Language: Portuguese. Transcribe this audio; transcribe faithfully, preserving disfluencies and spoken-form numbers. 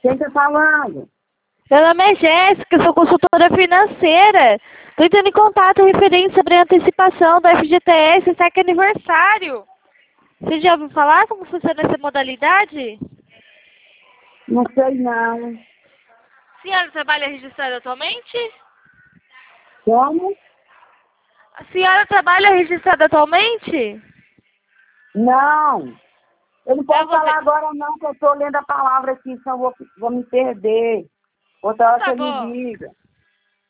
Quem está falando? Meu nome é Jéssica, sou consultora financeira. Estou entrando em contato referente sobre a antecipação do F G T S S E C aniversário. Você já ouviu falar como funciona essa modalidade? Não sei não. A senhora trabalha registrada atualmente? Como? A senhora trabalha registrada atualmente? Não. Eu não posso Eu vou falar ter- agora não, que eu estou lendo a palavra aqui, senão eu vou, vou me perder. Outra hora Tá você me bom. liga.